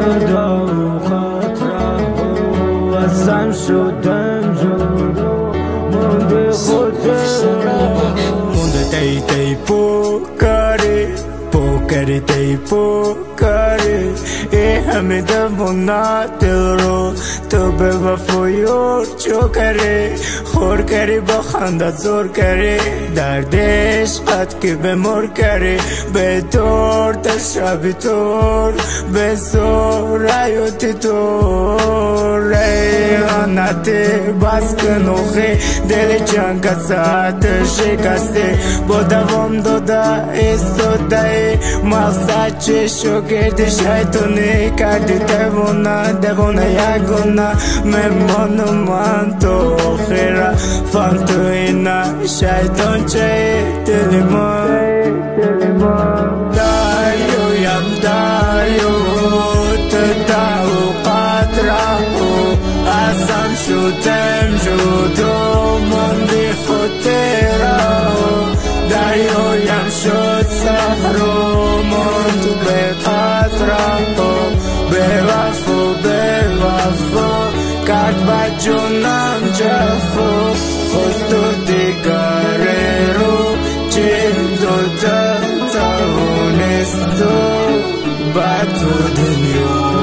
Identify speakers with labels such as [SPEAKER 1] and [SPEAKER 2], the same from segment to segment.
[SPEAKER 1] جدا و خطره و ازم شدم جدا مونده تی پوکاری تی پوکاری ای همه دمونا دل رو تو به وفایور چو کری خور کری با خندت زور کری درد عشقت که بمر کری به طور تشربی طور به سورایوتی طور ریانت بس کنوخی دل جنگ ساعت شکسته با دوام داده ایستاده مقصد چه شگرد شیطانی کردی دوونه یگونه میمانو من تو خیره فان تو اینا شیطان چه دلی من داریویم داریو تو داو قطره ازم شدم جدا ماندی خودی را دریایم شد سهرو ماند به قطره به وفا کرد با جونم جفا خواست و دیگره رو چه دوتا توانست و با تو دنیا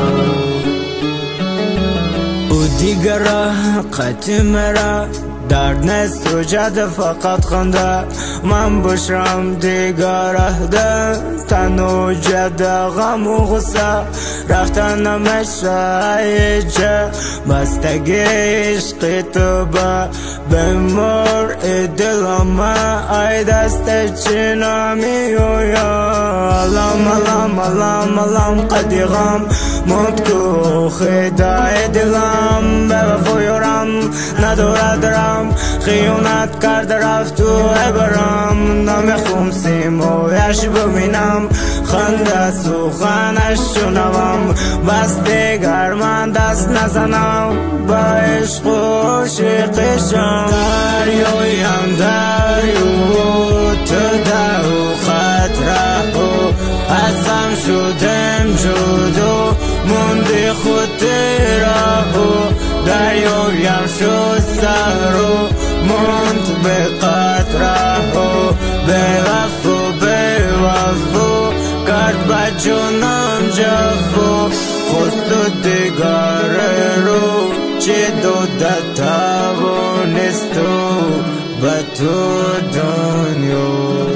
[SPEAKER 1] او دیگره قطعه را درد نیست و جد فقط خنده من باشم دیگره ده تن و جد غم و غصه رفتن نمیشه جه بستگی عشق تو بمر دلم ای دست چنامی و یا علم قدی غم موند کو خدای دلم به وفایورم ندارد درم خیانت کرده رفت و عبرم نمیخوام سیمایش ببینم خنده سخنش شنوم بس دیگر من دست نزنم با عشق و عشقشم دریایم دریو تو دو خطره ازم شدم جدا موندی خودی را دریایم شد سهرو موند به قطره به وفا کرد با جونم جفا خواست و دیگره رو چه داده توانست و به تو دنیا